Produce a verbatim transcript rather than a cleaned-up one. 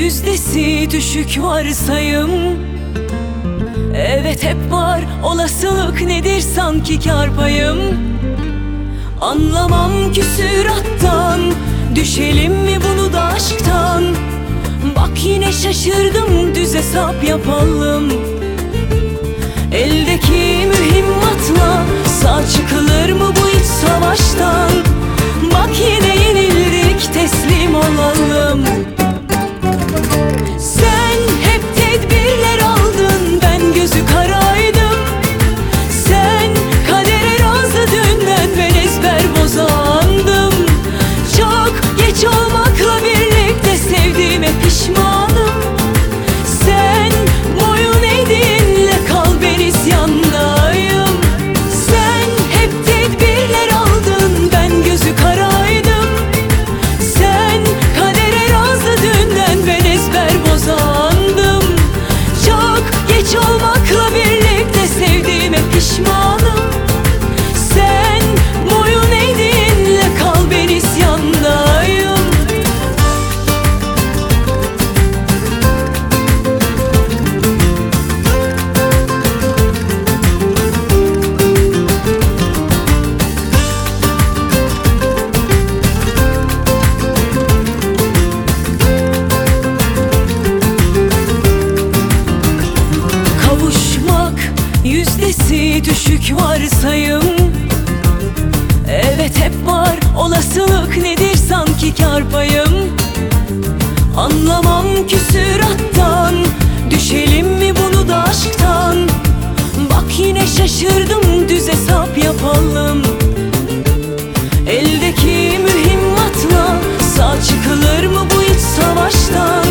yüzdesi düşük varsayım. Evet hep var, olasılık nedir sanki kar payım. Anlamam küsürattan, düşelim mi bunu da aşktan. Bak yine şaşırdım, düz hesap yapalım. Eldeki mühimmatla sağ çıkılır mı bu iç savaştan? Bak yine yenildik, teslim olalım. Sen hep tedbirler aldın, ben gözü karaydım. Sen kadere razı dünden, ben ezber bozandım. Çok geç olmakla birlikte sevdiğime pişmanım. Sen boyun eğdiğinle kal, ben isyandayım. Sen hep tedbirler aldın, ben gözü karaydım. Sen kadere razı dünden, ben ezber bozandım. Çok geç olmakla birlikte sevdiğime pişmanım. Sen boyun eğdiğinle kal, ben isyandayım. Kavuşmak yüzdesi düşük varsayım. Evet hep var, olasılık nedir sanki kar payım. Anlamam küsürattan, düşelim mi bunu da aşktan. Bak yine şaşırdım, düz hesap yapalım. Eldeki mühimmatla sağ çıkılır mı bu iç savaştan?